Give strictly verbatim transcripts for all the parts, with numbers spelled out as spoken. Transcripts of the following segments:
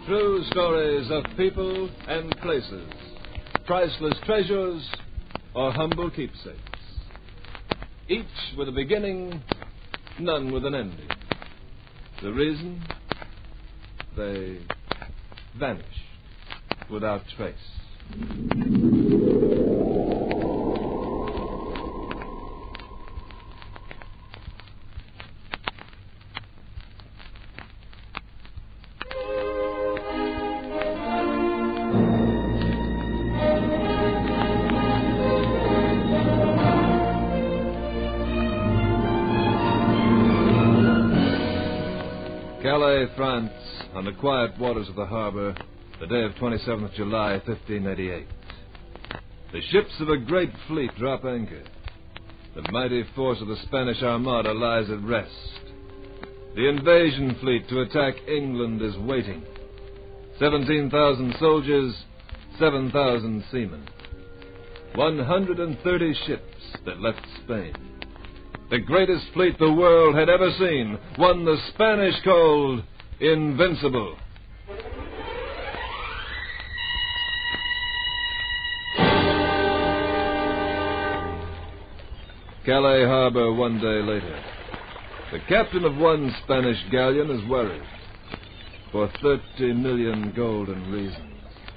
True stories of people and places, priceless treasures or humble keepsakes. Each with a beginning, none with an ending. The reason? They vanished without trace. Calais, France, on the quiet waters of the harbor, the day of twenty-seventh of July, fifteen eighty-eight. The ships of a great fleet drop anchor. The mighty force of the Spanish Armada lies at rest. The invasion fleet to attack England is waiting. Seventeen thousand soldiers, seven thousand seamen. One hundred and thirty ships that left Spain. The greatest fleet the world had ever seen, one the Spanish called Invincible. Calais harbor one day later. The captain of one Spanish galleon is worried for thirty million golden reasons.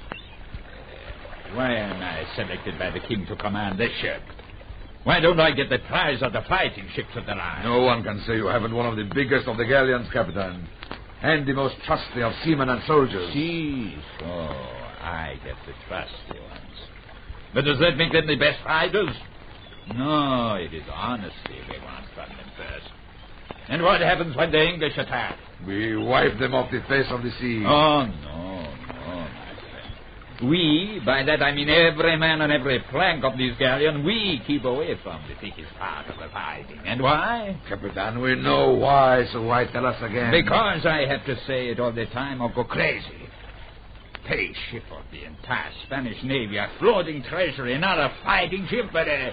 Why am I selected by the king to command this ship? Why don't I get the prize of the fighting ships of the line? No one can say you haven't one of the biggest of the galleons, Captain. And the most trusty of seamen and soldiers. Si, so I get the trusty ones. But does that make them the best fighters? No, it is honesty we want from them first. And what happens when the English attack? We wipe them off the face of the sea. Oh, no, no, my friend. We, by that I mean every man on every plank of this galleon, we keep away from the thickest part of the fighting. And why? Captain, we know why, so why tell us again? Because I have to say it all the time or go crazy. Pay ship of the entire Spanish Navy, a floating treasury, not a fighting ship, but a...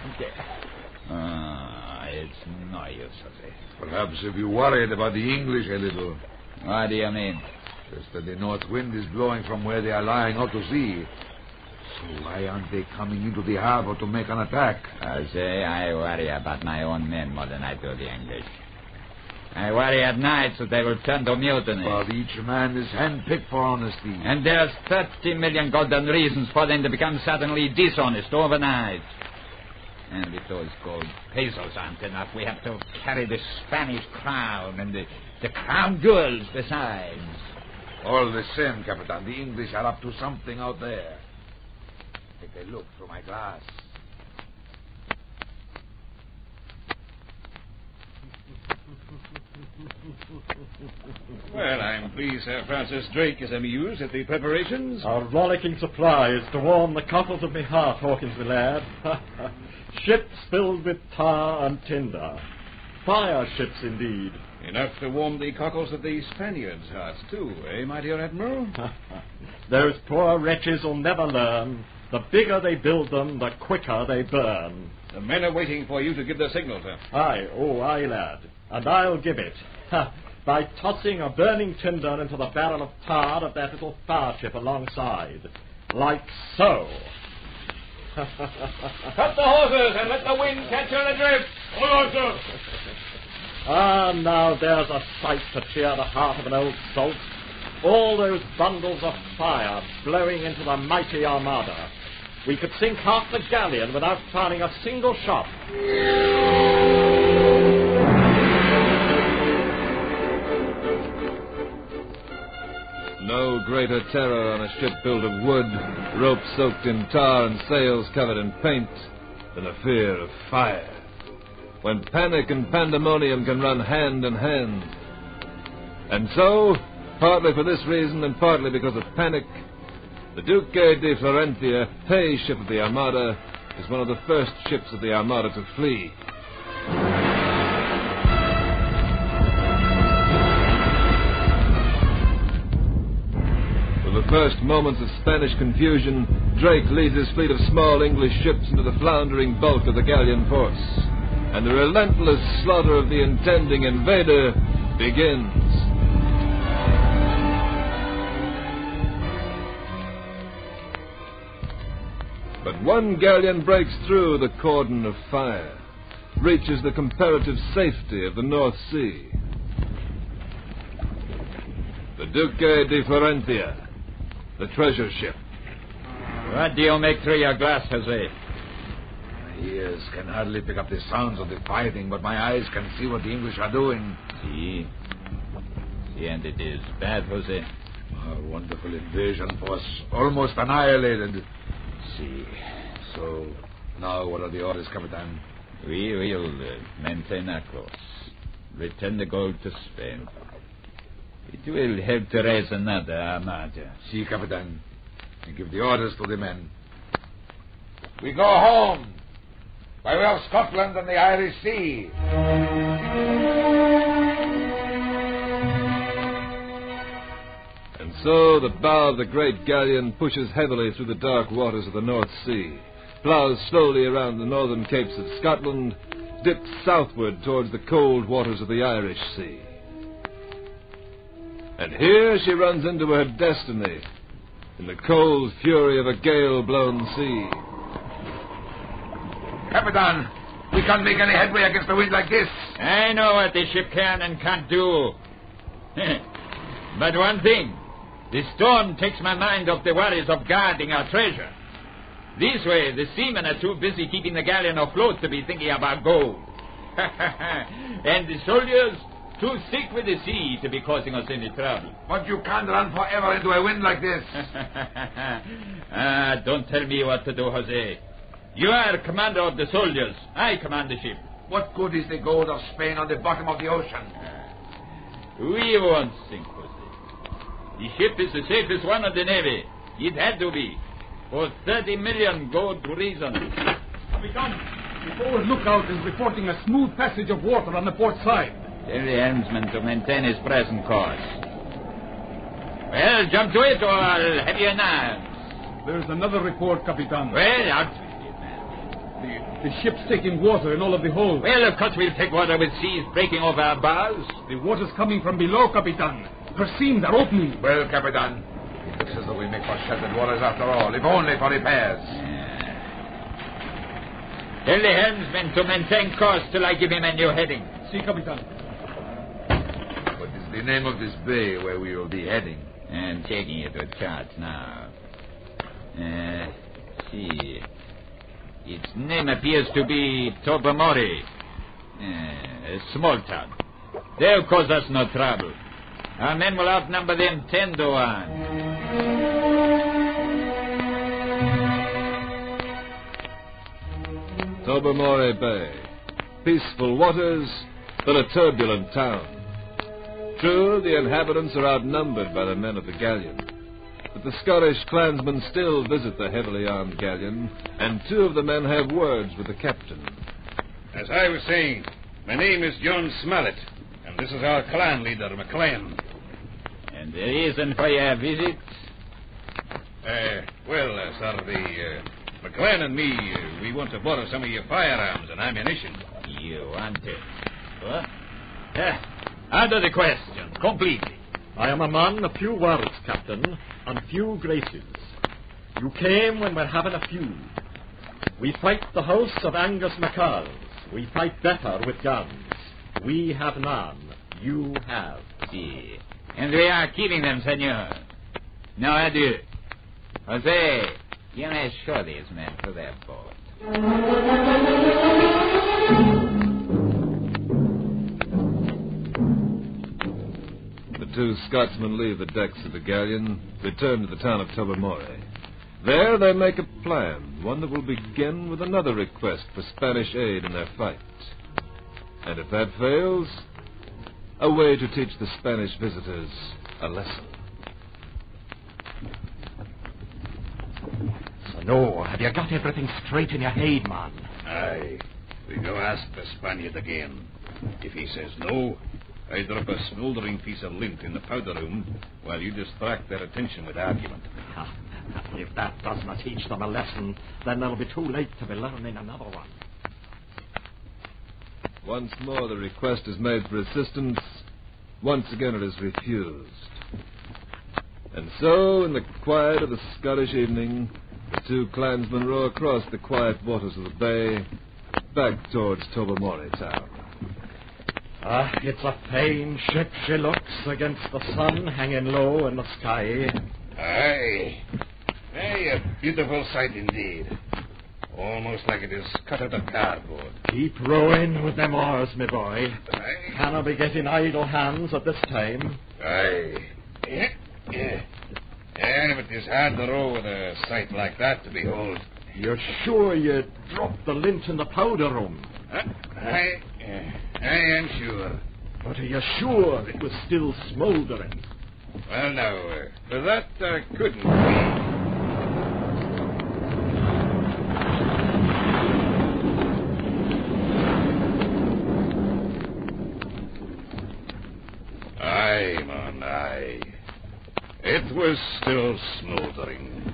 Ah, it's no use of it. Perhaps if you worried about the English a little. What do you mean? Just that the north wind is blowing from where they are lying out to sea. So why aren't they coming into the harbor to make an attack? I say I worry about my own men more than I do the English. I worry at night that they will turn to mutiny. But each man is handpicked for honesty. And there's thirty million golden reasons for them to become suddenly dishonest overnight. And if those gold pesos aren't enough, we have to carry the Spanish crown and the, the crown jewels besides. All the same, Captain, the English are up to something out there. Take a look through my glass. Well, I'm pleased Sir Francis Drake is amused at the preparations. Our rollicking supplies to warm the cockles of me heart, Hawkins, my lad. Ships filled with tar and tinder. Fire ships, indeed. Enough to warm the cockles of the Spaniards' hearts, too, eh, my dear Admiral? Those poor wretches will never learn. The bigger they build them, the quicker they burn. The men are waiting for you to give the signal, sir. Aye, oh, aye, lad. And I'll give it. By tossing a burning tinder into the barrel of tar of that little fire ship alongside. Like so. Cut the hawsers and let the wind catch her adrift. Hold on, sir. Ah, now there's a sight to cheer the heart of an old salt. All those bundles of fire blowing into the mighty Armada. We could sink half the galleon without firing a single shot. No greater terror on a ship built of wood, ropes soaked in tar and sails covered in paint, than the fear of fire. When panic and pandemonium can run hand in hand. And so, partly for this reason and partly because of panic, the Duque de Florentia, pay ship of the Armada, is one of the first ships of the Armada to flee. For the first moments of Spanish confusion, Drake leads his fleet of small English ships into the floundering bulk of the galleon force. And the relentless slaughter of the intending invader begins. one galleon breaks through the cordon of fire, reaches the comparative safety of the North Sea. The Duque di Florentia, the treasure ship. What do you make through your glass, Jose? My ears can hardly pick up the sounds of the fighting, but my eyes can see what the English are doing. See? See, and it is bad, Jose. Our wonderful invasion force almost annihilated. See. So, now what are the orders, Capitan? We will uh, maintain our course. Return the gold to Spain. It will help to raise another armada. Si, Capitan. And give the orders to the men. We go home. By way of Scotland and the Irish Sea. And so the bow of the great galleon pushes heavily through the dark waters of the North Sea, plows slowly around the northern capes of Scotland, dips southward towards the cold waters of the Irish Sea. And here she runs into her destiny, in the cold fury of a gale-blown sea. Capitan, we can't make any headway against the wind like this. I know what the ship can and can't do. But one thing, the storm takes my mind off the worries of guarding our treasure. This way, the seamen are too busy keeping the galleon afloat to be thinking about gold. And the soldiers too sick with the sea to be causing us any trouble. But you can't run forever into a wind like this. Ah, don't tell me what to do, Jose. You are commander of the soldiers. I command the ship. What good is the gold of Spain on the bottom of the ocean? We won't sink, Jose. The ship is the safest one of the Navy. It had to be. For thirty million gold reasons. Capitan, the forward lookout is reporting a smooth passage of water on the port side. Tell the helmsman to maintain his present course. Well, jump to it or I'll have you in arms. There's another report, Capitan. Well, out with it, man. The, the ship's taking water in all of the holds. Well, of course we'll take water with seas breaking over our bows. The water's coming from below, Capitan. Her seams are opening. Well, Capitan, it looks as though we make for sheltered waters after all, if only for repairs. Yeah. Tell the helmsman to maintain course till I give him a new heading. Si, Capitan. What is the name of this bay where we will be heading? I'm taking it with charts now. Uh, see. Its name appears to be Tobermory. Uh, a small town. They'll cause us no trouble. Our men will outnumber them ten to one. Tobermory Bay. Peaceful waters, but a turbulent town. True, the inhabitants are outnumbered by the men of the galleon, but the Scottish clansmen still visit the heavily armed galleon, and two of the men have words with the captain. As I was saying, my name is John Smollett, and this is our clan leader, McLean. And the reason for your visit? Uh, well, uh, sir, the uh, McLean and me, uh, we want to borrow some of your firearms and ammunition. You want it? What? Yeah. Out of the question, completely. I am a man of few words, Captain, and few graces. You came when we're having a feud. We fight the house of Angus MacArls. We fight better with guns. We have none. You have. See. And we are keeping them, senor. Now, adieu. Jose, you may show these men to their boat. The two Scotsmen leave the decks of the galleon, return to the town of Tobermory. There they make a plan, one that will begin with another request for Spanish aid in their fight. And if that fails, a way to teach the Spanish visitors a lesson. So, no, have you got everything straight in your head, man? Aye. We go ask the Spaniard again. If he says no, I drop a smouldering piece of lint in the powder room while you distract their attention with argument. If that does not teach them a lesson, then it'll be too late to be learning another one. Once more the request is made for assistance. Once again it is refused. And so, in the quiet of the Scottish evening, the two clansmen row across the quiet waters of the bay, back towards Tobermory town. Ah, it's a fine ship she looks against the sun hanging low in the sky. Aye. Aye, a beautiful sight indeed. Almost like it is cut out of cardboard. Keep rowing with them oars, my boy. Aye. Can I be getting idle hands at this time? Aye. Yeah, yeah. Yeah, but it's hard to row with a sight like that to behold. You're sure you dropped the lint in the powder room? Huh? Aye. Yeah. I am sure. But are you sure it was still smouldering? Well, now, uh, for that uh, couldn't be. Aye, man, aye. It was still smouldering.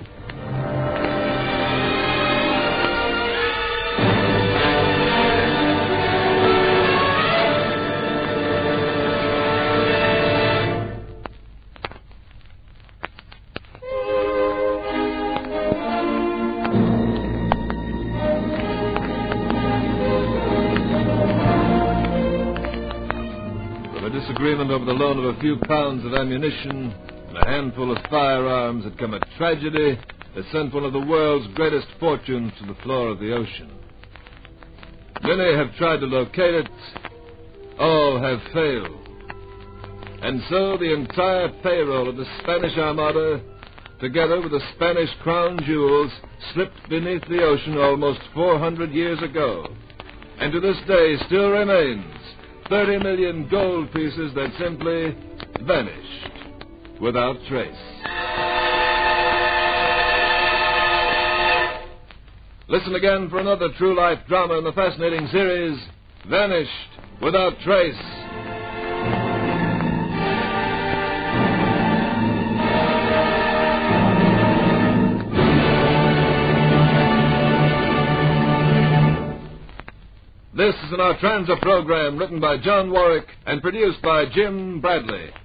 Disagreement over the loan of a few pounds of ammunition and a handful of firearms had come a tragedy that sent one of the world's greatest fortunes to the floor of the ocean. Many have tried to locate it. All have failed. And so the entire payroll of the Spanish Armada, together with the Spanish crown jewels, slipped beneath the ocean almost four hundred years ago, and to this day still remains thirty million gold pieces that simply vanished without trace. Listen again for another true-life drama in the fascinating series, Vanished Without Trace. This is an Artranza program written by John Warwick and produced by Jim Bradley.